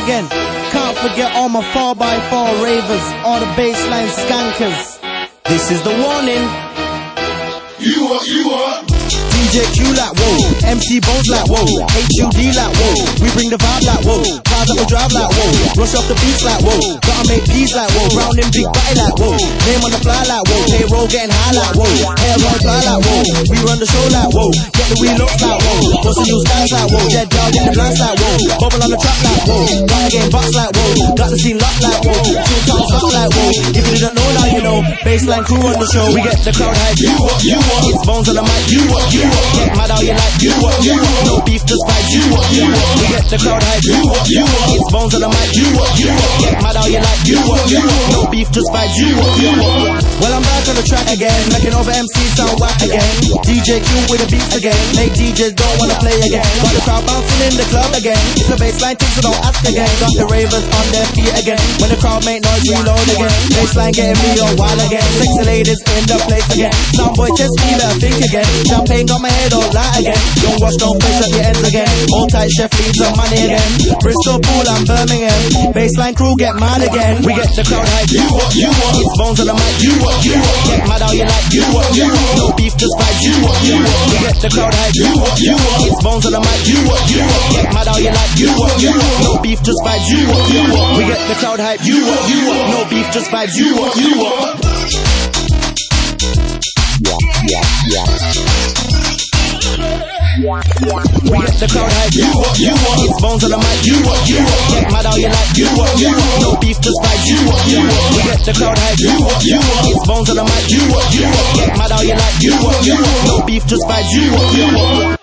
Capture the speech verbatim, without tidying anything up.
again. Can't forget all my four by four ravers, all the baseline skankers. This is the warning. You are, you are. D J Q like whoa, M C Bones like whoa, H U D like whoa. We bring the vibe like whoa, cars up and drive like whoa, rush off the beats like whoa, gotta make peas like whoa, round in big body like whoa, name on the fly like whoa, payroll getting high like whoa, hair on fly like whoa, we run the show like whoa, get the wheel up like whoa, what's the new stance like whoa, dead dog in the glance like whoa, bubble on the track like whoa, got the game box like whoa, got the scene locked like whoa, two times hot like whoa. If you didn't know now you know, baseline crew on the show, we get the crowd hype. You what, you what. It's Bones on the mic. You what, you what. Get mad how you like. You what, you what. No beef, just fight. You what, you what. We get the crowd hype. You what, you what. It's Bones on the mic. You what, you what. Get mad how you like. You what, you what. No beef, just fight. You what, you what. Well, I'm back on the track again, making over M Cs sound whack again. D J Q with the beats again, make D Js don't wanna play again. Got the crowd bouncing in the club again. It's a baseline thing, so don't ask again. Got the ravers on their feet again. When the crowd make noise, reload again. Baseline getting me on wild again. Sexy ladies in the place again. Soundboy chest feel a think again. Champagne got my head all light again. Don't wash, don't face at the ends again. All tight chef leads on money again. Bristol, Pool and Birmingham. Baseline crew get mad again. We get the crowd hype. You what, you what. It's Bones on the mic. You what, you what. Get mad how you like. You what, you what. No beef, just fight. You what, you what. We get the crowd hype. You what, you what. It's Bones on the mic. You what, you what. Get mad how you like. You what, you what. No beef, just fight. You what, you what. We get the crowd hype. You what, you what. No beef, just fight. You what, you what. We get the crowd hype. You what, you what. It's Bones on the mic. You what, you what. Get mad how you like. You what, you what. No beef, just fight. You what, you what. We get the crowd hype. You what, you what. It's Bones on the mic. You what, you what. Get mad how you like. You what, you what. No beef, just fight. You what, you what.